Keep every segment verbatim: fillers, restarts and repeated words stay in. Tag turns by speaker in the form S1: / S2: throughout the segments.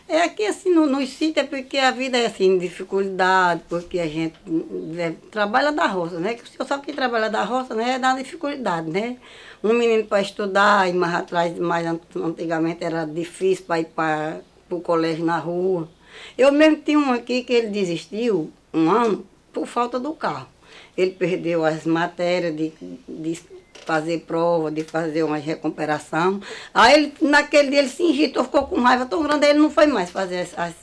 S1: É aqui assim, no, no sítio é porque a vida é assim, dificuldade, porque a gente é, trabalha da roça, né? Que o senhor sabe que trabalha da roça, né? É da dificuldade, né? Um menino para estudar, e mais atrás, mais antigamente era difícil para ir para o colégio na rua. Eu mesmo tinha um aqui que ele desistiu um ano por falta do carro. Ele perdeu as matérias de, de fazer prova, de fazer uma recuperação. Aí ele, naquele dia ele se injetou, ficou com raiva tão grande, ele não foi mais fazer as, as,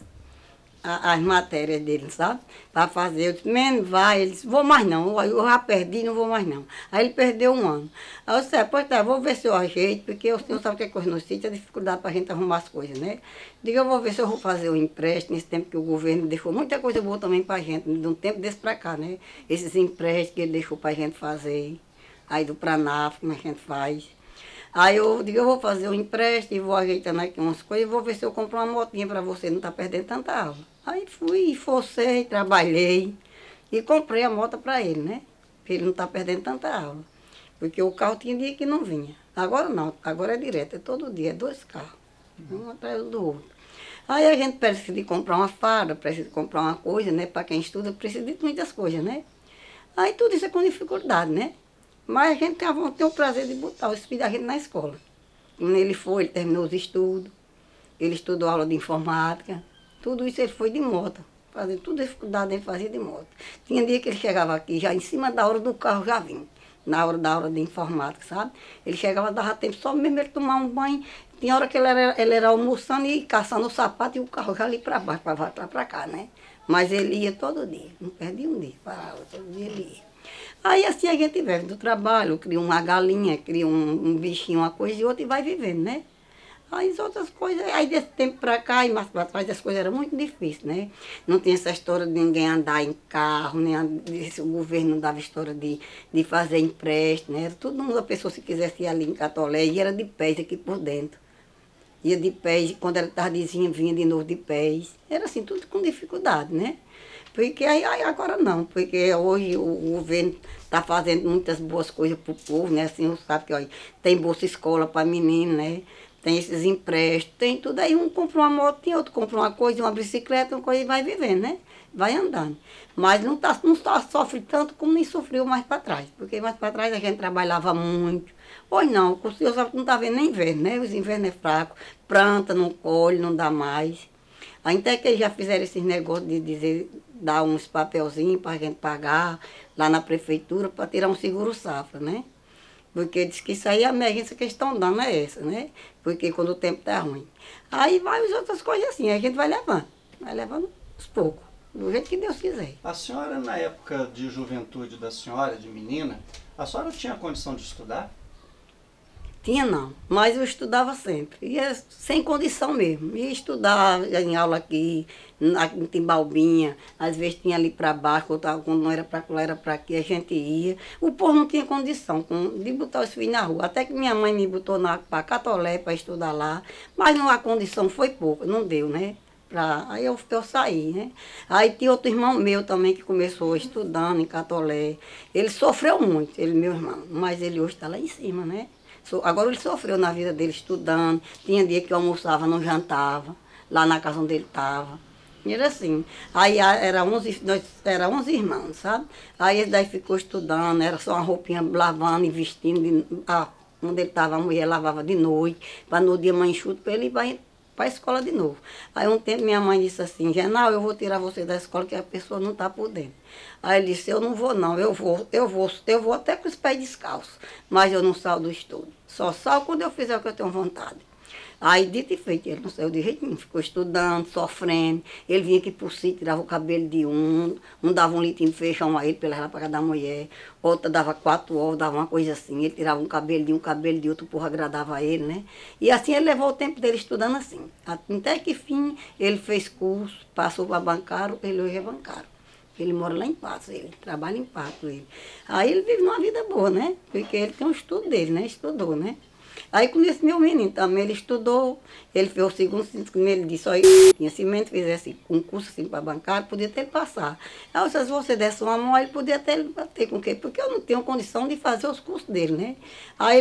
S1: as matérias dele, sabe? Para fazer. Eu disse, menos vai. Ele disse, vou mais não, eu já perdi, não vou mais não. Aí ele perdeu um ano. Aí eu disse, é, pois tá, vou ver se eu ajeito, porque o senhor sabe que é coisa no sítio, é dificuldade para a gente arrumar as coisas, né? Digo, eu vou ver se eu vou fazer um empréstimo, nesse tempo que o governo deixou muita coisa boa também para a gente, de um tempo desse para cá, né? Esses empréstimos que ele deixou para a gente fazer. Aí do Pranaf, como a gente faz. Aí eu digo, eu vou fazer um empréstimo e vou ajeitando aqui umas coisas e vou ver se eu compro uma motinha para você não estar tá perdendo tanta aula. Aí fui, forcei, trabalhei e comprei a moto para ele, né? Para ele não estar tá perdendo tanta aula. Porque o carro tinha dia que não vinha. Agora não, agora é direto, é todo dia, é dois carros, um atrás do outro. Aí a gente precisa de comprar uma farda, precisa de comprar uma coisa, né? Para quem estuda, precisa de muitas coisas, né? Aí tudo isso é com dificuldade, né? Mas a gente tem, a, tem o prazer de botar os filhos da gente na escola. Quando ele foi, ele terminou os estudos, ele estudou aula de informática, tudo isso ele foi de moto. Fazendo toda a dificuldade ele fazia de moto. Tinha dia que ele chegava aqui, já em cima da hora do carro já vinha, na hora da aula de informática, sabe? Ele chegava, dava tempo só mesmo ele tomar um banho. Tinha hora que ele era, ele era almoçando e caçando o sapato e o carro já ali para baixo, para voltar para cá, né? Mas ele ia todo dia, não perdia um dia, parava, todo dia ele ia. Aí assim a gente vive do trabalho, cria uma galinha, cria um, um bichinho, uma coisa e outra e vai vivendo, né? Aí as outras coisas, aí desse tempo pra cá e mais pra trás as coisas eram muito difíceis, né? Não tinha essa história de ninguém andar em carro, nem a- esse- o governo não dava história de, de fazer empréstimo, né? Era todo mundo, a pessoa se quisesse ir ali em Catolé, e era de pés aqui por dentro. Ia de pés, quando era tardezinha vinha de novo de pés. Era assim, tudo com dificuldade, né? Porque aí, aí agora não, porque hoje o, o governo está fazendo muitas boas coisas para o povo, né? Assim, você sabe que olha, tem bolsa escola para menino, né? Tem esses empréstimos, tem tudo. Aí um compra uma moto, tem outro compra uma coisa, uma bicicleta, uma coisa e vai vivendo, né? Vai andando. Mas não, tá, não tá, sofre tanto como nem sofreu mais para trás. Porque mais para trás a gente trabalhava muito. Pois não, o senhor sabe que não está vendo nem inverno, né? Os invernos é fraco, planta, não colhe, não dá mais. Ainda que eles já fizeram esses negócios de dizer, dar uns papelzinhos para a gente pagar lá na prefeitura para tirar um seguro safra, né? Porque diz que isso aí é a emergência que eles estão dando é essa, né? Porque quando o tempo está ruim. Aí vai as outras coisas assim, a gente vai levando, vai levando aos poucos, do jeito que Deus quiser.
S2: A senhora, na época de juventude da senhora, de menina, a senhora tinha condição de estudar?
S1: Tinha não, mas eu estudava sempre. Ia sem condição mesmo. Ia estudar em aula aqui, na, em Timbalbinha, às vezes tinha ali para baixo, quando quando não era para lá, era para aqui, a gente ia. O povo não tinha condição com, de botar os filhos na rua. Até que minha mãe me botou para Catolé para estudar lá, mas não, a condição foi pouca, não deu, né? Pra, aí eu, eu saí, né? Aí tinha outro irmão meu também que começou estudando em Catolé. Ele sofreu muito, ele meu irmão, mas ele hoje está lá em cima, né? So- Agora ele sofreu na vida dele estudando. Tinha dia que eu almoçava, não jantava, lá na casa onde ele estava. E era assim. Aí a- era onze, nós era onze irmãos, sabe? Aí ele daí ficou estudando, era só uma roupinha lavando e vestindo. De, ah, onde ele estava, a mulher lavava de noite, para no dia mãe enxuto, para ele ir para a escola de novo. Aí um tempo minha mãe disse assim, Genal, eu vou tirar você da escola que a pessoa não está por dentro. Aí ele disse, eu não vou não, eu vou, eu vou, eu vou até com os pés descalços, mas eu não saio do estudo. Só saio quando eu fizer o que eu tenho vontade. Aí, dito e feito, ele não saiu de jeito nenhum, ficou estudando, sofrendo. Ele vinha aqui por si, tirava o cabelo de um, um dava um litrinho de feijão a ele para levar para casa da mulher, outra dava quatro ovos, dava uma coisa assim. Ele tirava um cabelo de um, cabelo de outro, o povo agradava a ele, né? E assim ele levou o tempo dele estudando assim. Até que fim ele fez curso, passou para bancário, ele hoje é bancário. Ele mora lá em Patos, ele trabalha em Patos, ele. Aí ele vive uma vida boa, né? Porque ele tem um estudo dele, né? Estudou, né? Aí com esse meu menino também, ele estudou, ele fez o segundo, como ele disse, ó, tinha cimento, fizesse um curso assim para bancário, podia ter ele passar. Aí se você desse uma mão, ele podia ter ele bater com o quê? Porque eu não tenho condição de fazer os cursos dele, né? Aí ele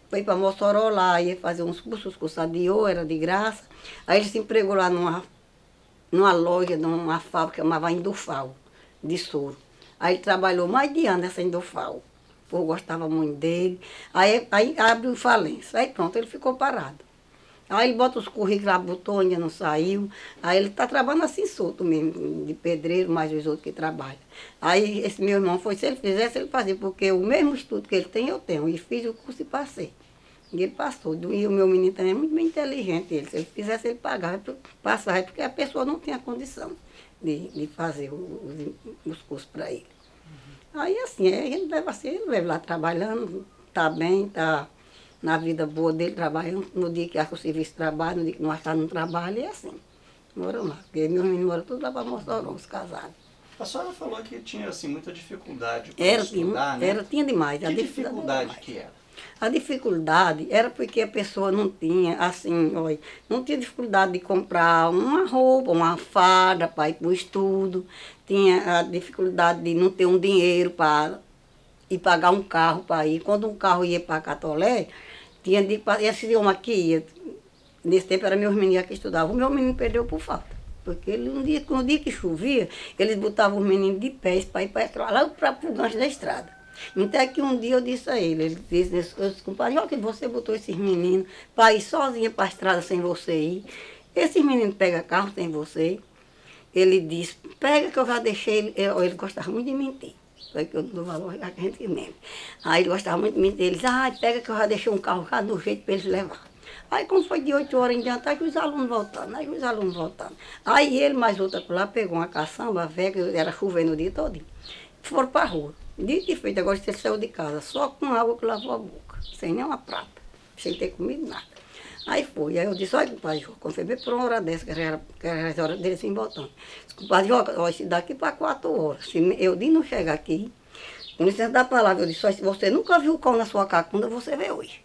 S1: foi para Mossoró lá, ia fazer uns cursos, curso de ouro, era de graça. Aí ele se empregou lá numa, numa loja, numa fábrica, chamava Indufal, de soro. Aí ele trabalhou mais de ano nessa Indufal. O povo gostava muito dele. Aí, aí abriu falência. Aí pronto, ele ficou parado. Aí ele bota os currículos lá, botou, ainda não saiu. Aí ele está trabalhando assim solto mesmo, de pedreiro, mais os outros que trabalham. Aí esse meu irmão foi, se ele fizesse, ele fazia, porque o mesmo estudo que ele tem, eu tenho. E fiz o curso e passei. E ele passou. E o meu menino também é muito bem inteligente. Ele, se ele fizesse, ele pagava, passava, porque a pessoa não tinha condição de, de fazer os, os cursos para ele. Uhum. Aí assim, a gente leva assim, ele leva lá trabalhando, está bem, está na vida boa dele, trabalhando. No dia que acha o serviço de trabalho, no dia que não está no trabalho, é assim. Moram lá. Porque meus meninos moram todos lá para Mossoró, os casados.
S2: A senhora falou que tinha assim, muita dificuldade para
S1: Era,
S2: estudar,
S1: tinha,
S2: né?
S1: era, tinha demais.
S2: Que
S1: a
S2: dificuldade
S1: dificuldade
S2: que era?
S1: A dificuldade era porque a pessoa não tinha, assim, olha, não tinha dificuldade de comprar uma roupa, uma farda para ir para o estudo, tinha a dificuldade de não ter um dinheiro para ir pagar um carro para ir. Quando um carro ia para Catolé, tinha de ir, esse homem aqui ia, nesse tempo era meus meninos que estudavam, o meu menino perdeu por falta. Porque ele, um dia, no dia que chovia, eles botavam os meninos de pés para ir para lá para o gancho da estrada. Então é que um dia eu disse a ele, ele disse, eu disse, compadre, olha que você botou esses meninos para ir sozinha para a estrada sem você ir. Esses meninos pegam carro sem você. Ele disse, pega que eu já deixei ele, ele, ele gostava muito de mentir. Foi que eu não dou valor a gente mesmo. Aí ele gostava muito de mentir, ele disse, ah, pega que eu já deixei um carro já no jeito para eles levar. Aí quando foi de oito horas em diante, aí os alunos voltando, aí os alunos voltando. Aí ele mais outra por lá pegou uma caçamba velha, era chovendo o dia todinho. Foram para a rua. Dito e feito, agora você saiu de casa, só com água que lavou a boca, sem nenhuma prata, sem ter comido nada. Aí foi, aí eu disse, olha, compadre Joca, quando foi bem por uma hora dessa, que era, que era as horas dele assim voltando. Compadre Joca, olha, se daqui para quatro horas, se eu de não chegar aqui, com licença da palavra, eu disse, olha, se você nunca viu o cão na sua cacunda, você vê hoje.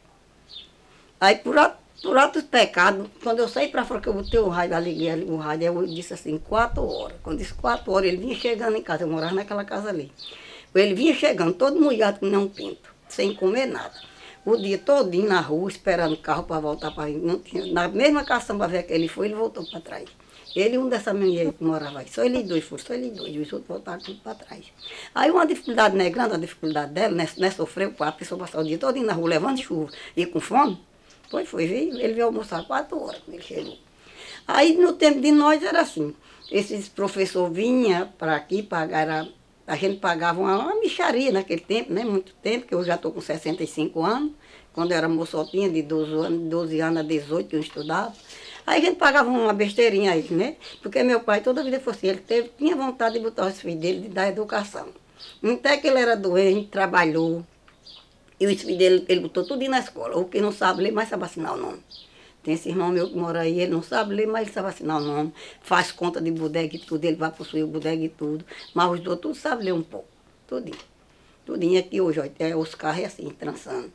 S1: Aí por por outros pecados, quando eu saí para fora, que eu botei o rádio, liguei o rádio, eu disse assim, quatro horas. Quando disse quatro horas, ele vinha chegando em casa, eu morava naquela casa ali. Ele vinha chegando, todo molhado com um pinto, sem comer nada. O dia todinho na rua, esperando o carro para voltar para ir. Não tinha, na mesma caçamba velha que ele foi, ele voltou para trás. Ele e um dessa menina que morava aí, só ele dois foram, só ele dois, os outros voltaram tudo para trás. Aí uma dificuldade não é grande, a dificuldade dela, né, né sofreu, a pessoa passar o dia todinho na rua, levando chuva e com fome. Foi, foi, veio, ele veio almoçar quatro horas quando ele chegou. Aí no tempo de nós era assim, esses professores vinham para aqui, pagaram, a gente pagava uma, uma mixaria naquele tempo, né? Muito tempo, que eu já estou com sessenta e cinco anos, quando eu era moçotinha, de doze anos, doze anos a dezoito que eu estudava. Aí a gente pagava uma besteirinha aí, né? Porque meu pai toda a vida foi assim, ele teve, tinha vontade de botar os filhos dele, de dar educação. Até que ele era doente, trabalhou. E o filho dele, ele botou tudo na escola. O que não sabe ler, mas sabe assinar o nome. Tem esse irmão meu que mora aí, ele não sabe ler, mas ele sabe assinar o nome. Faz conta de bodega e tudo, ele vai possuir o bodega e tudo. Mas os outros tudo sabem ler um pouco. Tudinho. Tudinho aqui hoje, ó, é, os carros é assim, trançando.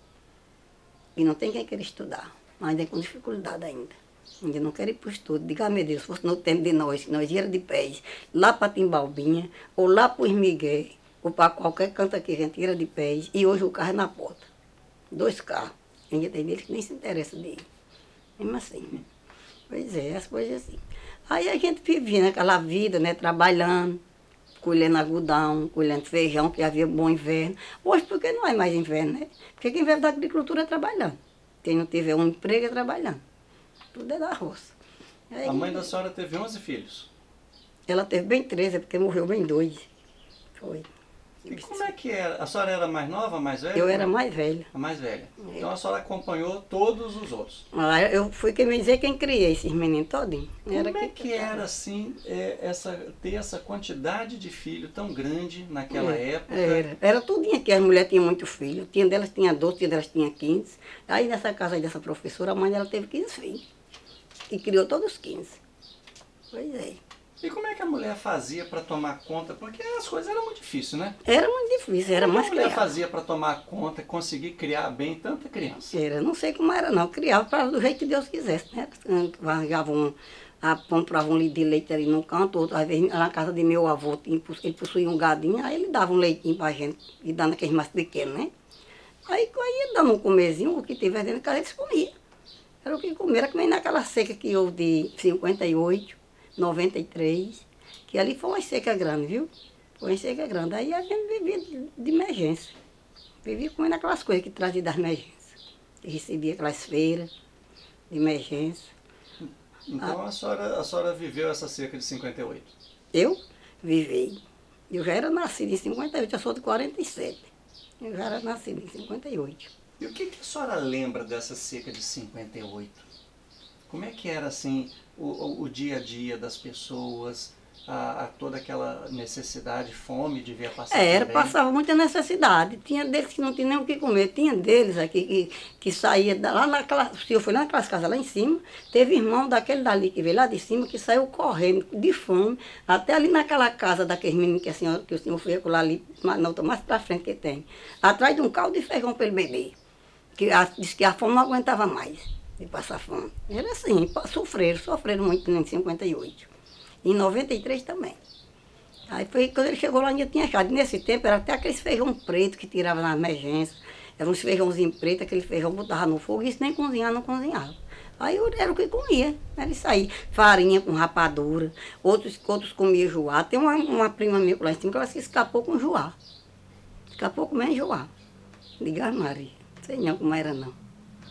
S1: E não tem quem queira estudar. Mas é com dificuldade ainda. Ainda não quero ir para o estudo. Diga, ah, meu Deus, se fosse no tempo de nós, que nós íamos de pés, lá para Timbalbinha, ou lá para os Miguel, ou para qualquer canto aqui, a gente tira de pés, e hoje o carro é na porta. Dois carros. Ainda tem deles que nem se interessa de ir. Mesmo assim. Pois é, as coisas assim. Aí a gente vivia naquela vida, né, trabalhando, colhendo algodão, colhendo feijão, que havia bom inverno. Hoje, porque não é mais inverno, né? Porque quem vive da agricultura é trabalhando. Quem não tiver um emprego é trabalhando. Tudo é da roça. Aí,
S2: a mãe da senhora teve onze filhos?
S1: Ela teve bem treze, porque morreu bem dois. Foi.
S2: E como é que era? A senhora era mais nova, mais velha?
S1: Eu era mais velha.
S2: A mais velha.
S1: É.
S2: Então a senhora acompanhou todos os outros.
S1: Ah, eu fui quem me dizer quem criei esses meninos todinhos.
S2: Como era é que, que era assim, é, essa, ter essa quantidade de filhos tão grande naquela
S1: é,
S2: época?
S1: Era, era tudinho aqui, as mulheres tinham muitos filhos. Tinha delas tinha doze, tinha delas tinha quinze. Aí nessa casa aí dessa professora, a mãe dela teve quinze filhos. E criou todos os quinze. Pois é.
S2: E como é que a mulher fazia para tomar conta? Porque as coisas eram muito difíceis, né?
S1: Era muito difícil, era
S2: como
S1: mais
S2: a mulher
S1: criar.
S2: fazia para tomar conta, conseguir criar bem tanta criança?
S1: Era, não sei como era não, criava para do jeito que Deus quisesse, né? Arranjava um, a, comprava um litro de leite ali no canto, outro, às vezes na casa de meu avô, ele possuía um gadinho, aí ele dava um leitinho para a gente, e dando aqueles mais pequenos, né? Aí eu ia dando um comezinho, o que tivesse dentro de casa, eles comiam. Era o que comer, era que nem naquela seca que houve de cinquenta e oito, noventa e três, que ali foi uma seca grande, viu? Foi uma seca grande. Aí a gente vivia de, de emergência. Vivia comendo aquelas coisas que trazia das emergências. E recebia aquelas feiras de emergência.
S2: Então a senhora, a senhora viveu essa seca de cinquenta e oito?
S1: Eu vivi. Eu já era nascida em cinquenta e oito, eu sou de quarenta e sete. Eu já era nascida em cinquenta e oito.
S2: E o que, que a senhora lembra dessa seca de cinquenta e oito? Como é que era assim o, o, o dia a dia das pessoas, a, a toda aquela necessidade, fome devia passar
S1: É, era,
S2: também?
S1: passava muita necessidade. Tinha deles que não tinha nem o que comer. Tinha deles aqui que, que saía da- lá naquela. Se eu fui lá naquelas casas lá em cima, teve irmão daquele dali que veio lá de cima que saiu correndo de fome, até ali naquela casa daqueles meninos que, a senhora, que o senhor foi lá ali, na outra, mais pra frente que tem, atrás de um caldo de feijão para ele beber. Que a, disse que a fome não aguentava mais de passar fome. Era assim, pa- sofreram, sofreram muito em cinquenta e oito. Em noventa e três também. Aí foi quando ele chegou lá, ainda tinha achado. Nesse tempo era até aqueles feijão preto que tirava na emergência. Era uns feijãozinhos pretos, aquele feijão botava no fogo, e isso nem cozinhar, não cozinhava. Aí eu- era o que comia, era isso aí. Farinha com rapadura, outros, outros comiam joá. Tem uma, uma prima minha lá em cima que ela se escapou com joá. Escapou comendo joá. Diga, Maria, não sei não como era não.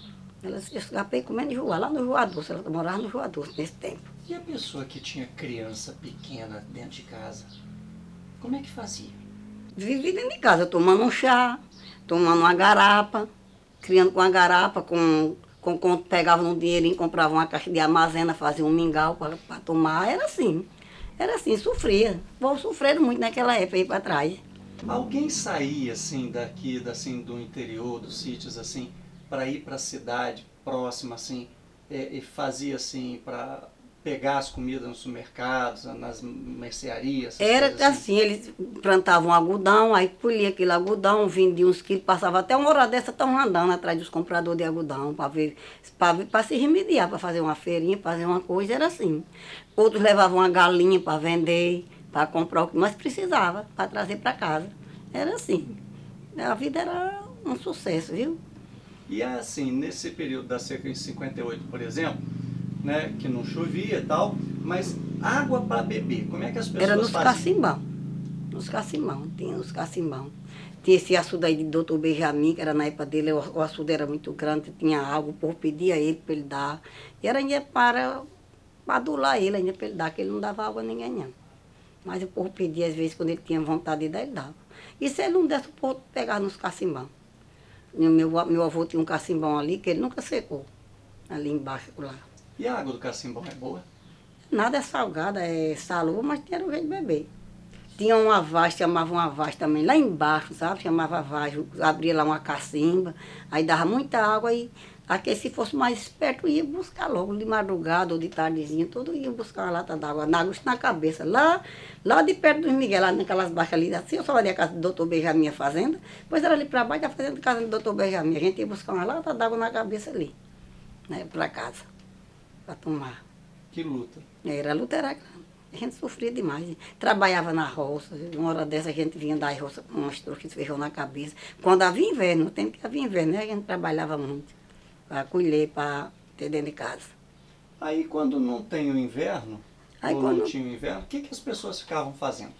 S1: Ela se escapou comendo joá, lá no Joá Doce, ela morava no Joá Doce nesse tempo.
S2: E a pessoa que tinha criança pequena dentro de casa, como é que fazia?
S1: Vivi dentro de casa, tomando um chá, tomando uma garapa, criando com a garapa, com, com, com pegava um dinheirinho, comprava uma caixa de armazena, fazia um mingau para tomar, era assim. Era assim, sofria. Vou sofreram muito naquela época aí para trás.
S2: Alguém saía assim daqui, assim do interior, dos sítios assim, para ir para a cidade próxima assim, e, e fazia assim para pegar as comidas nos supermercados, nas mercearias, essas
S1: Era
S2: coisas assim?
S1: assim, eles plantavam algodão, aí colhia aquele algodão, vendia uns quilos, passava até uma hora dessa, estavam andando atrás dos compradores de algodão, para ver, para se remediar, para fazer uma feirinha, fazer uma coisa, era assim. Outros levavam uma galinha para vender, para comprar o que mais precisava, para trazer para casa. Era assim. A vida era um sucesso, viu?
S2: E assim, nesse período da seca em cinquenta e oito, por exemplo, né, que não chovia e tal, mas água para beber, como é que as
S1: Era
S2: pessoas
S1: nos
S2: faziam?
S1: cacimbão. Nos cacimbão, tinha nos cacimbão. Tinha esse açude aí de doutor Benjamin, que era na época dele, o, o açude era muito grande, tinha água, o povo pedia a ele para ele dar. E era ainda para, para adular ele, ainda para ele dar, que ele não dava água a ninguém não. Mas o povo pedia, às vezes, quando ele tinha vontade de dar, ele dava. E se ele não desse, o povo pegava nos cacimbão. E o meu, meu avô tinha um cacimbão ali, que ele nunca secou, ali embaixo, lá.
S2: E a água do cacimbão é boa?
S1: Nada é salgada, é salô, mas tinha o jeito de beber. Tinha uma vaz, chamava uma vaz também, lá embaixo, sabe? Chamava vaz, abria lá uma cacimba, aí dava muita água e aquele, se fosse mais esperto, ia buscar logo, de madrugada ou de tardezinha, todo ia buscar uma lata d'água, na água na cabeça, lá, lá de perto dos Miguel, lá naquelas baixas ali, assim, eu só ali a casa do doutor Benjamin, a fazenda, depois era ali para baixo da fazenda da casa do doutor Benjamin, a gente ia buscar uma lata d'água na cabeça ali, né, para casa, para tomar.
S2: Que luta.
S1: Era, a luta era grande. A gente sofria demais. Trabalhava na roça. Uma hora dessa a gente vinha da roça com umas trouxas de feijão na cabeça. Quando havia inverno, no tempo que havia inverno, né, a gente trabalhava muito. Para colher, para ter dentro de casa.
S2: Aí quando não tem o inverno,
S1: Aí
S2: ou não
S1: quando,
S2: tinha o inverno, o que, que as pessoas ficavam fazendo?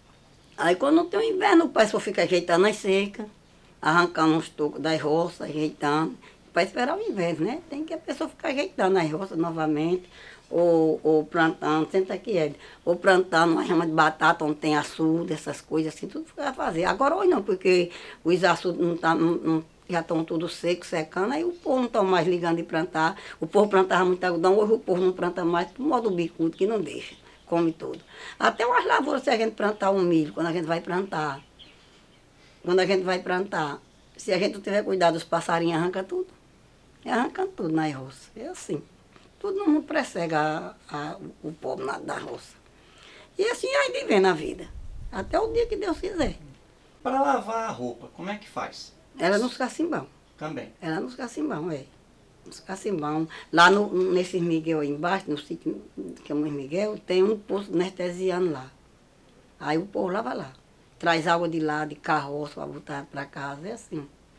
S1: aí quando tem o inverno, o pai só fica ajeitando as secas, arrancando uns tocos das roças, ajeitando. Para esperar o inverno, né? Tem que a pessoa ficar ajeitando as roças novamente. Ou, ou plantando, senta aqui, Ed, ou plantando uma rama de batata onde tem açude, essas coisas assim, tudo fica a fazer. Agora hoje não, porque os açudes não tá, não, não- já estão tudo seco, secando, aí o povo não está mais ligando de plantar. O povo plantava muito algodão, hoje o povo não planta mais, por modo bicudo, que não deixa, come tudo. Até umas lavouras, se a gente plantar um milho, quando a gente vai plantar, quando a gente vai plantar, se a gente não tiver cuidado, os passarinhos arrancam tudo. E arrancam tudo nas roças. É assim. Todo mundo persegue a, a, o povo na, da roça. E assim vai vivendo a vida. Até o dia que Deus quiser.
S2: Para lavar a roupa, como é que faz?
S1: Era nos cacimbão.
S2: Também.
S1: Era nos cacimbão, é. Nos cacimbão. Lá no, nesses Miguel aí embaixo, no sítio que é o Miguel, tem um poço anestesiano lá. Aí o povo lava lá. Traz água de lá, de carroça, para botar para casa. É assim.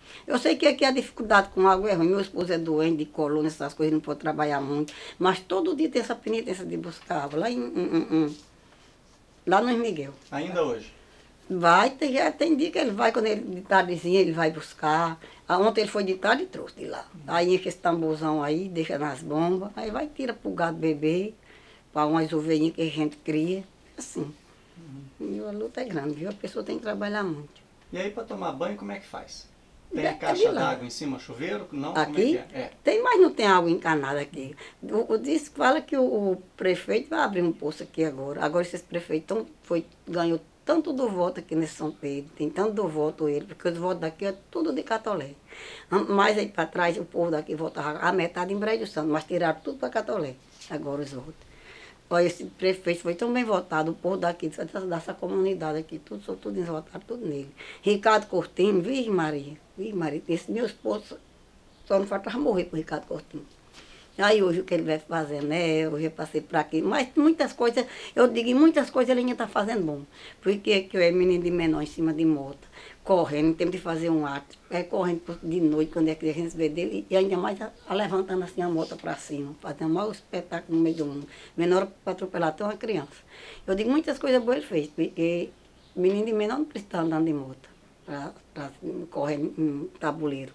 S1: Eu sei que aqui a dificuldade com água é ruim. Meu esposo é doente de coluna, essas coisas, não pode trabalhar muito. Mas todo dia tem essa penitência de buscar água, lá, em, em, em, em- lá no Miguel.
S2: Ainda hoje?
S1: Vai, tem, já tem dia que ele vai, quando ele de tardezinha, ele vai buscar. Ah, ontem ele foi de tarde e trouxe de lá. Aí enche esse tamborzão aí, deixa nas bombas, aí vai, tira pro gado beber, para umas ovelhinhas que a gente cria. Assim. E a luta é grande, viu? A pessoa tem que trabalhar muito.
S2: E aí para tomar banho como é que faz? Tem
S1: É
S2: a
S1: de
S2: caixa
S1: lá.
S2: d'água em cima, chuveiro? Não, como é
S1: Aqui
S2: que é? É.
S1: tem, mas não tem água encanada aqui. O, o diz, fala que o, o prefeito vai abrir um poço aqui agora. Agora esses prefeitos tão, foi, ganhou tanto do voto aqui nesse São Pedro, tem tanto do voto ele, porque os votos daqui é tudo de Catolé. Mais aí para trás o povo daqui votava a metade em Brejo Santo, mas tiraram tudo para Catolé, agora os votos. Olha, esse prefeito foi tão bem votado, o povo daqui, dessa, dessa comunidade aqui, tudo, são tudo votaram tudo nele. Ricardo Cortino, Virgem Maria, Virgem Maria, esse meu esposo só não faltava morrer por Ricardo Cortino. Aí hoje o que ele vai fazer, né? Hoje eu passei por aqui. Mas muitas coisas, eu digo, em muitas coisas ele ainda está fazendo bom. Porque que eu é menino de menor em cima de moto, correndo, em tempo de fazer um ato, é correndo de noite, quando é que a gente vê dele, e ainda mais a, a levantando assim a moto para cima, fazendo o maior espetáculo no meio do mundo. Menor para atropelar até uma criança. Eu digo, muitas coisas boas ele fez, porque menino de menor não precisa estar andando de moto, para correr em tabuleiro.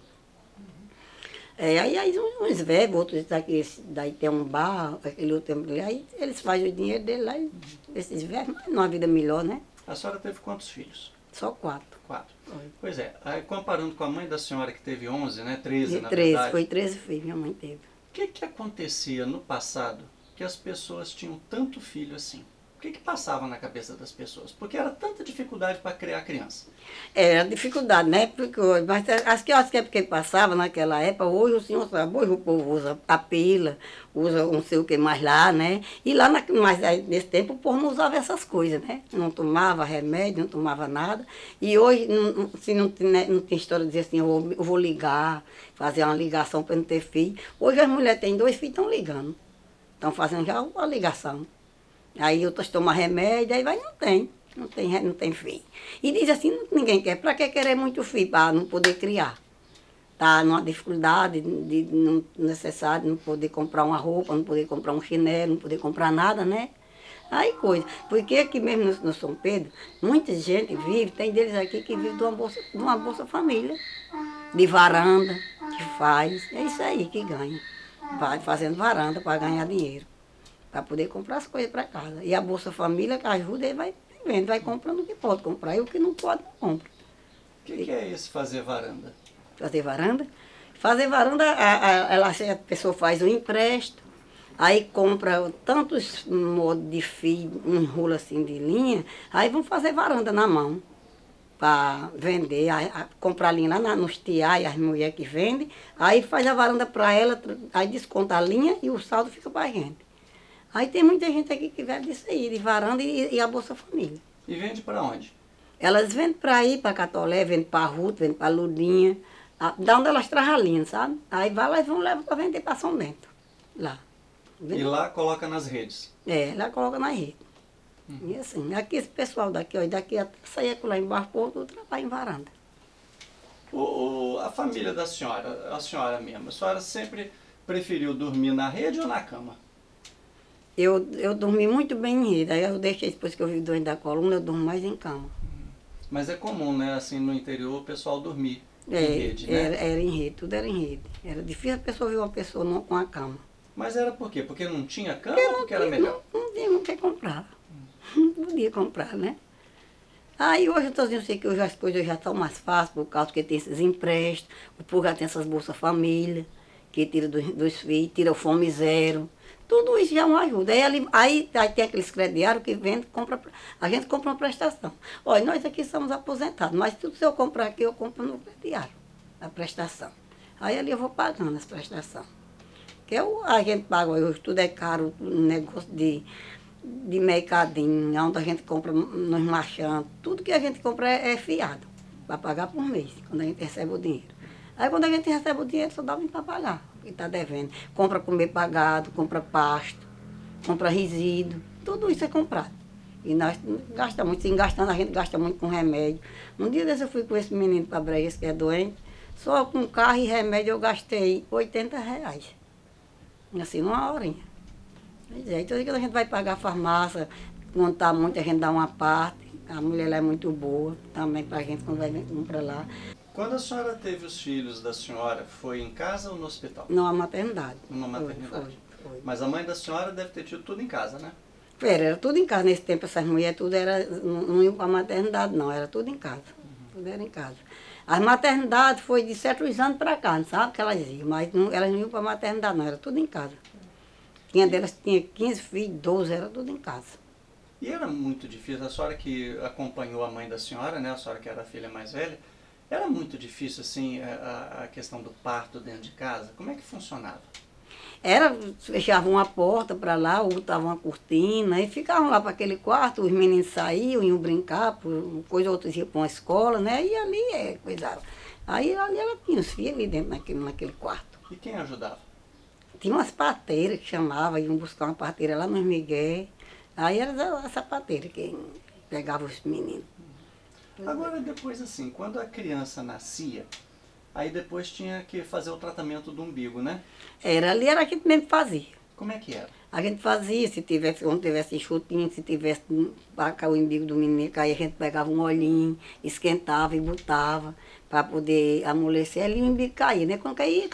S1: É, aí, aí uns velhos, outros daqui, esse daí tem um bar, aquele outro tem, aí eles fazem o dinheiro dele lá, e esses velhos, mas numa vida melhor, né?
S2: A senhora teve quantos filhos?
S1: Só quatro.
S2: Quatro. Pois é, aí comparando com a mãe da senhora que teve onze, né? treze,
S1: De
S2: na
S1: treze,
S2: verdade.
S1: foi treze filhos, minha mãe teve.
S2: O que que acontecia no passado que as pessoas tinham tanto filho assim? O que que passava na cabeça das pessoas? Porque era tanta dificuldade para criar criança.
S1: Era dificuldade, né? Porque, hoje- mas as que acho que é porque passava naquela época, hoje o senhor sabe, hoje o povo usa a pila, usa não sei o que mais lá, né? E lá, na, mas aí, nesse tempo o povo não usava essas coisas, né? Não tomava remédio, não tomava nada. E hoje, não, não- se não, tem- né, não tem história de dizer assim, eu vou, eu vou ligar, fazer uma ligação para não ter filho. Hoje as mulheres têm dois filhos e estão ligando. Estão fazendo já uma ligação. Aí outras tomam remédio, aí vai, não tem. Não tem, re- não tem filho. E diz assim, não- ninguém quer. Para que querer muito filho? Para não poder criar. Tá numa dificuldade de, de não necessário, não poder comprar uma roupa, não poder comprar um chinelo, não poder comprar nada, né? Aí coisa. Porque aqui mesmo no, no São Pedro, muita gente vive, tem deles aqui que vive de uma bolsa, de uma bolsa família, de varanda, que faz. É isso aí que ganha. Vai fazendo varanda para ganhar dinheiro para poder comprar as coisas para casa. E a Bolsa Família que ajuda, ele vai vendo, vai comprando o que pode comprar e o que não pode, não compra.
S2: O que que é esse fazer varanda?
S1: Fazer varanda. Fazer varanda, a, a, ela, a pessoa faz um empréstimo, aí compra tantos modos de fio, um rolo assim de linha, aí vão fazer varanda na mão para vender, a, a, comprar linha lá na, nos tiai, as mulheres que vendem, aí faz a varanda para ela, aí desconta a linha e o saldo fica para a gente. Aí tem muita gente aqui que vive disso aí, de varanda e, e a Bolsa Família.
S2: E vende para onde?
S1: Elas vendem para ir para Catolé, vendem para Ruto, vendem para Ludinha, a- da onde elas trazem a linha, sabe? Aí vai lá e vão levar para vender para São Bento, lá.
S2: E lá coloca nas redes.
S1: É, lá coloca na rede. E assim, aqui esse pessoal daqui, ó, daqui até sair lá embaixo, o povo trabalha em varanda.
S2: O, o- a família da senhora, a senhora mesmo, a senhora sempre preferiu dormir na rede ou na cama?
S1: Eu, eu dormi muito bem em rede, aí eu deixei, depois que eu vi doente da coluna, eu durmo mais em cama.
S2: Mas é comum, né, assim, no interior o pessoal dormir em
S1: É,
S2: rede, né?
S1: era, era em rede, tudo era em rede. Era difícil a pessoa ver uma pessoa não, com a cama.
S2: Mas era por quê? Porque não tinha cama ou porque era melhor?
S1: Não, não tinha, não quer comprar. Não podia comprar, né? Aí hoje eu estou dizendo assim, que hoje as coisas já estão mais fáceis, por causa que tem esses empréstimos, o povo já tem essas bolsas família, que tira dos, dos filhos, tira o fome zero. Tudo isso já é uma ajuda. Aí, ali- aí, aí tem aqueles crediários que vende, compra, a gente compra uma prestação. Olha, nós aqui somos aposentados, mas tudo se eu comprar aqui, eu compro no crediário, a prestação. Aí ali eu vou pagando as prestações. Que eu, a gente paga, hoje tudo é caro, um negócio de, de mercadinho, onde a gente compra nos marchantes, tudo que a gente compra é, é fiado, para pagar por mês, quando a gente recebe o dinheiro. Aí quando a gente recebe o dinheiro, só dá para pagar, o que está devendo. Compra comer pagado, compra pasto, compra resíduo, tudo isso é comprado. E nós gastamos muito, sim, gastando, a gente gasta muito com remédio. Um dia desse eu fui com esse menino para Bregas, que é doente, Só com carro e remédio eu gastei oitenta reais. Assim, numa horinha. Pois é, então a gente vai pagar a farmácia, quando tá muito a gente dá uma parte. A mulher lá é muito boa também pra gente quando vai comprar lá.
S2: Quando a senhora teve os filhos da senhora, foi em casa ou no hospital?
S1: Numa maternidade.
S2: Numa maternidade.
S1: Foi, foi.
S2: Mas a mãe da senhora deve ter tido tudo em casa, né?
S1: Era, era tudo em casa. Nesse tempo essas mulheres tudo era, não, não iam para a maternidade não, era tudo em casa. Uhum. Tudo era em casa. As maternidades foi de certos anos para cá, não sabe que elas iam, mas não, elas não iam para a maternidade não, era tudo em casa. Tinha delas, tinha quinze filhos, doze, era tudo em casa.
S2: E era muito difícil, a senhora que acompanhou a mãe da senhora, né, a senhora que era a filha mais velha, era muito difícil assim a, a questão do parto dentro de casa? Como é que funcionava?
S1: Era, fechavam uma porta para lá, botavam uma cortina, e ficavam lá para aquele quarto, os meninos saíam, iam brincar, por coisa, outros iam para uma escola, né? E ali é, coisa. Aí ali ela tinha os filhos ali dentro naquele, naquele quarto.
S2: E quem ajudava?
S1: Tinha umas parteiras que chamavam, iam buscar uma parteira lá nos Miguel. Aí era essa parteira que pegava os meninos.
S2: Agora depois assim, quando a criança nascia, aí depois tinha que fazer o tratamento do umbigo, né?
S1: Era ali, era a gente mesmo fazia.
S2: Como é que era?
S1: A gente fazia, se tivesse, onde tivesse enxutinho, se tivesse para cair o umbigo do menino, aí a gente pegava um olhinho, esquentava e botava para poder amolecer ali o umbigo caía, né? Quando caía,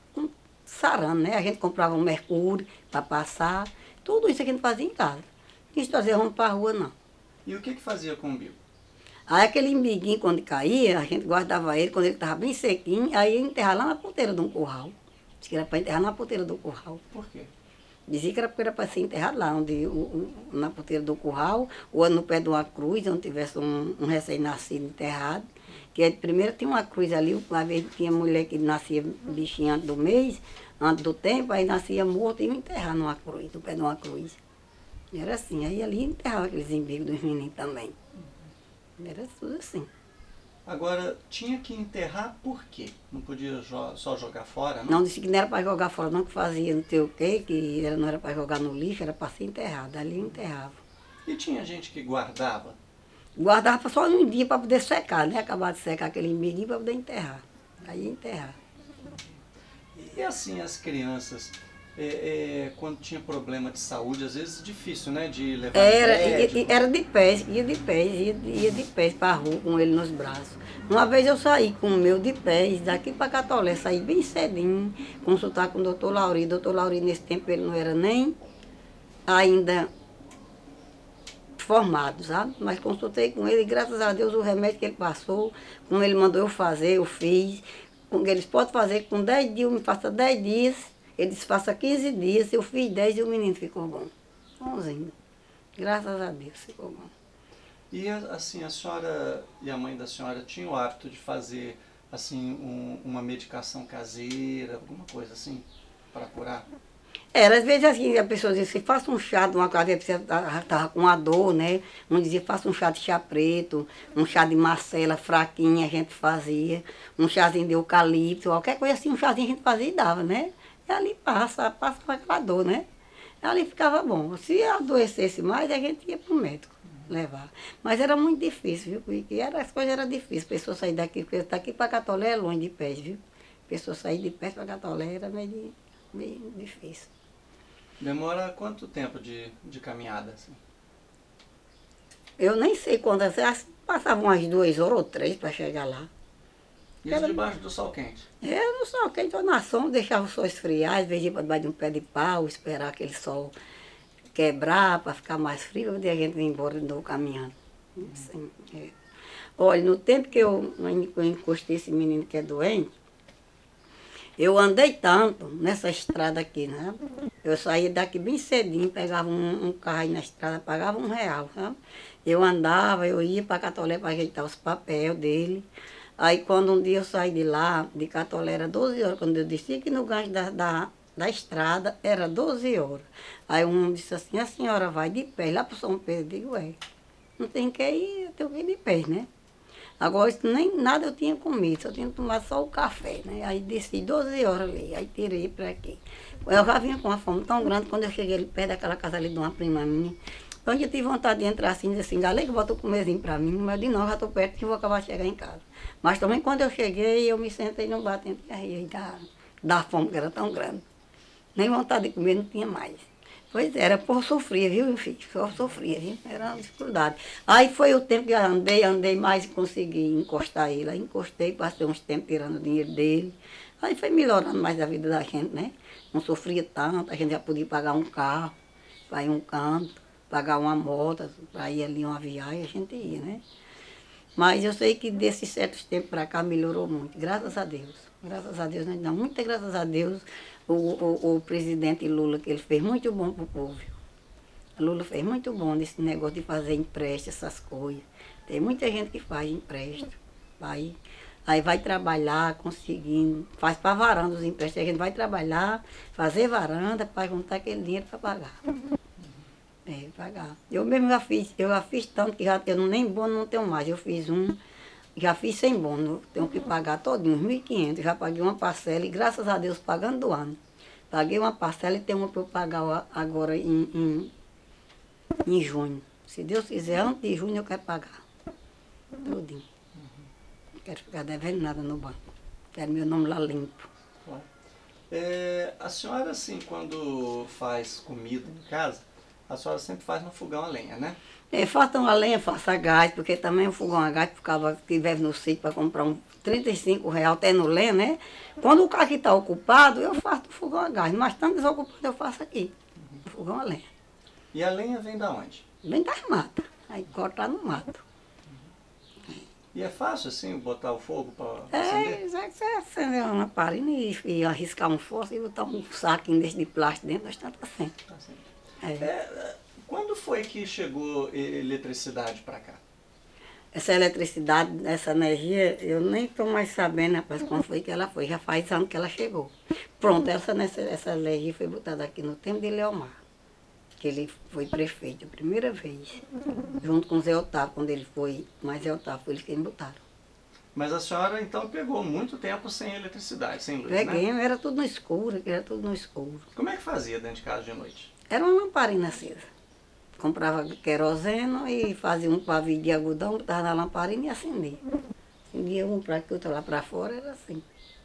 S1: sarando, né? A gente comprava um mercúrio para passar, tudo isso a gente fazia em casa. Não quis trazer roupa para a rua, não.
S2: E o que que fazia com o umbigo?
S1: Aí aquele umbiguinho, quando caía, a gente guardava ele, quando ele estava bem sequinho, aí ia enterrar lá na ponteira de um curral. Diz que era para enterrar na ponteira do curral.
S2: Por quê?
S1: Dizia que era porque era para ser enterrado lá, onde, o, o, na ponteira do curral, ou no pé de uma cruz, onde tivesse um, um recém-nascido enterrado. Que primeiro tinha uma cruz ali, uma vez tinha mulher que nascia bichinha antes do mês, antes do tempo, aí nascia morto e ia enterrar numa cruz, no pé de uma cruz. Era assim, aí ali enterrava aqueles umbigos dos meninos também. Era tudo assim.
S2: Agora, tinha que enterrar por quê? Não podia jo só jogar fora, não?
S1: Não, disse que não era para jogar fora, não, que fazia não sei o quê, que não era para jogar no lixo, era para ser enterrado. Ali enterrava.
S2: E tinha gente que guardava?
S1: Guardava só um dia para poder secar, né? Acabar de secar aquele umbiguinho para poder enterrar. Aí enterrar.
S2: E assim, as crianças, é, é, quando tinha problema de saúde, às vezes difícil, né? De levar
S1: Era,
S2: médico.
S1: e- e- era de pés, ia de pés, ia, ia de pés para a rua com ele nos braços. Uma vez eu saí com o meu de pés, daqui para Catolé, saí bem cedinho, consultar com o doutor Lauri. doutor Lauri, nesse tempo, ele não era nem ainda formado, sabe? Mas consultei com ele e graças a Deus o remédio que ele passou, como ele mandou eu fazer, eu fiz. Com- Eles podem fazer com dez dias, me faça dez dias, eles façam quinze dias, eu fiz dez e o menino ficou bom. Bonzinho. Graças a Deus ficou bom.
S2: E assim, a senhora e a mãe da senhora tinham o hábito de fazer assim um, uma medicação caseira, alguma coisa assim, para curar?
S1: Era, às vezes assim, a pessoa dizia assim, faça um chá de uma casa, você estava com uma dor, né? Um dizia, faça um chá de chá preto, um chá de macela fraquinha, a gente fazia, um chazinho de eucalipto, qualquer coisa assim, um chazinho a gente fazia e dava, né? E ali passa, passa com aquela dor, né? E ali ficava bom. Se adoecesse mais, a gente ia para o médico levar. Mas era muito difícil, viu? Porque era, as coisas eram difíceis. Pessoa sair daqui, porque daqui para Catolé é longe de pés, viu? Pessoa sair de pés para Catolé era meio, de- meio difícil.
S2: Demora quanto tempo de, de caminhada? Assim?
S1: Eu nem sei quantas, acho que passavam umas duas horas ou três para chegar lá.
S2: Isso
S1: Era-
S2: debaixo do sol quente.
S1: Eu não sol quente, eu na sombra, deixava o sol esfriar, às vezes ia para debaixo de um pé de pau, esperar aquele sol quebrar para ficar mais frio, para a gente vir embora de novo caminhando. Assim, é. Olha, no tempo que eu, eu encostei esse menino que é doente, eu andei tanto nessa estrada aqui, né? Eu saía daqui bem cedinho, pegava um, um carro aí na estrada, pagava um real, sabe? Eu andava, eu ia para Catolé para ajeitar os papéis dele. Aí quando um dia eu saí de lá, de Catolé era doze horas, quando eu desci aqui no gancho da, da, da estrada, era doze horas. Aí um disse assim, a senhora vai de pé lá para São Pedro? Eu digo, é, não tem que ir, eu tenho que ir de pé, né? Agora, isso nem nada eu tinha comido, só tinha tomado só o café, né? Aí desci doze horas ali, aí tirei para aqui. Eu já vinha com uma fome tão grande, quando eu cheguei ali perto daquela casa ali de uma prima minha, Então eu tive vontade de entrar assim, dizer assim, galera, bota o comerzinho pra mim, mas de não, já tô perto que vou acabar de chegar em casa. Mas também quando eu cheguei, eu me sentei no batente e aí da, da fome que era tão grande. Nem vontade de comer não tinha mais. Pois era, por sofrer, viu, meu filho? Só sofria, viu? Era uma dificuldade. Aí foi o tempo que eu andei, andei mais e consegui encostar ele. Aí encostei, passei uns tempos tirando o dinheiro dele. Aí foi melhorando mais a vida da gente, né? Não sofria tanto, a gente já podia pagar um carro, para ir um canto, pagar uma moto, para ir ali uma viagem, a gente ia, né? Mas eu sei que desses certos tempos para cá melhorou muito, graças a Deus. Graças a Deus, nós damos muitas graças a Deus. O, o, o presidente Lula, que ele fez muito bom para o povo. Lula fez muito bom nesse negócio de fazer empréstimo, essas coisas. Tem muita gente que faz empréstimo. Aí, aí vai trabalhar conseguindo, faz para varanda os empréstimos. A gente vai trabalhar, fazer varanda para juntar aquele dinheiro para pagar. É, pagar. Eu mesmo já fiz, eu já fiz tanto que já, eu não, nem bônus não tenho mais. Eu fiz um, já fiz sem bônus, tenho que pagar todinho, uns mil e quinhentos. Já paguei uma parcela e graças a Deus pagando do ano. Paguei uma parcela e tem uma para eu pagar agora em, em, em junho. Se Deus quiser, antes de junho eu quero pagar. Tudinho. Não quero ficar devendo nada no banco. Quero meu nome lá limpo.
S2: É, a senhora, assim, quando faz comida em casa, a senhora sempre faz no fogão a lenha, né?
S1: É, faça uma lenha, faça gás, porque também o fogão a gás ficava, tivesse no sítio para comprar um trinta e cinco reais até no lenha, né? Quando o carro está ocupado, eu faço no fogão a gás, mas tanto desocupado eu faço aqui, no fogão a lenha.
S2: E a lenha vem da onde?
S1: Vem das matas, aí corta no mato.
S2: E é fácil, assim, botar o fogo para
S1: É,
S2: acender?
S1: já que você acender uma lamparina e, e arriscar um fósforo e botar um saquinho desse de plástico dentro, nós estamos assim.
S2: Assim.
S1: É.
S2: É, quando foi que chegou eletricidade para cá?
S1: Essa eletricidade, essa energia, eu nem estou mais sabendo, rapaz, quando foi que ela foi. Já faz anos que ela chegou. Pronto, essa, essa, essa energia foi botada aqui no tempo de Leomar, que ele foi prefeito a primeira vez, junto com o Zé Otávio, quando ele foi, mas Zé Otávio foi eles quem botaram.
S2: Mas a senhora, então, pegou muito tempo sem eletricidade, sem luz,
S1: Peguei,
S2: né?
S1: era tudo no escuro, era tudo no escuro.
S2: Como é que fazia dentro de casa de noite?
S1: Era uma lamparina acesa. Comprava queroseno e fazia um pavio de algodão, botava na lamparina e acendia. Acendia um para aqui, outro lá para fora, era assim.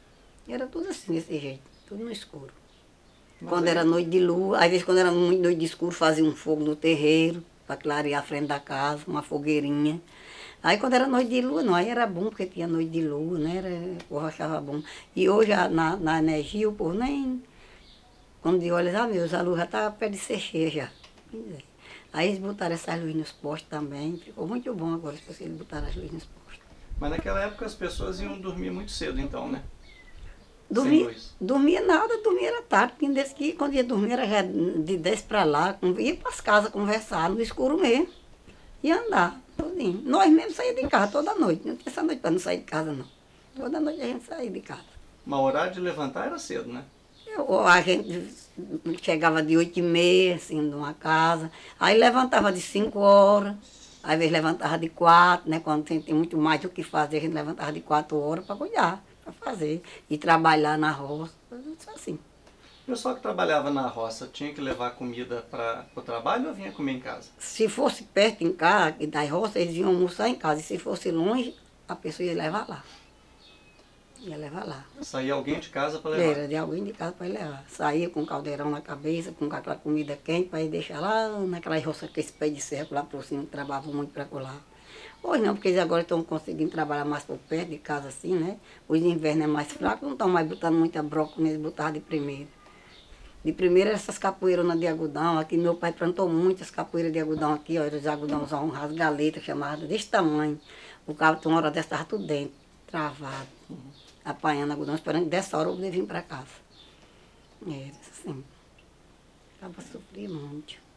S1: Era tudo assim, desse jeito, tudo no escuro.
S2: Mas
S1: Quando
S2: aí-
S1: era noite de lua, às vezes quando era muito noite de escuro, fazia um fogo no terreiro, para clarear a frente da casa, uma fogueirinha. Aí quando era noite de lua, não, aí era bom, porque tinha noite de lua, né? Era, o povo achava bom. E hoje, a- na, na energia, o povo nem... Quando de olhos, ah, meus, a luz já estava perto de ser cheia já. Pois é. Aí eles botaram essas luzes nos postes também, ficou muito bom agora, se eles botaram as luzes nos postes.
S2: Mas naquela época as pessoas iam dormir muito cedo, então, né? Sem
S1: Dormia,
S2: luz.
S1: dormia nada, dormia era tarde. Tinha desse que quando ia dormir era já de dez para lá, com- ia para as casas conversar, no escuro mesmo. E andar, tudinho. Nós mesmos saíamos de casa toda noite. Não tinha essa noite para não sair de casa, não. Toda noite a gente saía de casa.
S2: Mas o horário de levantar era cedo, né?
S1: Eu, a gente chegava de oito e meia, assim, numa casa. Aí levantava de cinco horas. Às vezes levantava de quatro, né? Quando tem, tem muito mais do que fazer, a gente levantava de quatro horas para cuidar, para fazer. E trabalhar na roça, tudo isso assim.
S2: O pessoal que trabalhava na roça tinha que levar comida para o trabalho ou vinha comer em casa?
S1: Se fosse perto em casa, e das roças, eles iam almoçar em casa. E se fosse longe, a pessoa ia levar lá. Ia levar lá.
S2: Saía alguém de casa para levar?
S1: Era de alguém de casa para ir levar. Saía com um caldeirão na cabeça, com aquela comida quente, para ir deixar lá naquela roça com esse pé de cerco lá por cima, trabalhavam muito para colar. Hoje não, porque eles agora estão conseguindo trabalhar mais por perto de casa assim, né? Os invernos é mais fraco, não estão mais botando muita broca, eles botavam de primeira. De primeira essas capoeironas de algodão, aqui meu pai plantou muitas capoeiras de algodão aqui, ó, os algodãozão, rasgaleta, chamada desse tamanho. O cabo, uma hora dessa, estava tudo dentro, travado, apanhando algodão, esperando que dessa hora eu poder vir para casa. Era assim. Acaba sofria muito.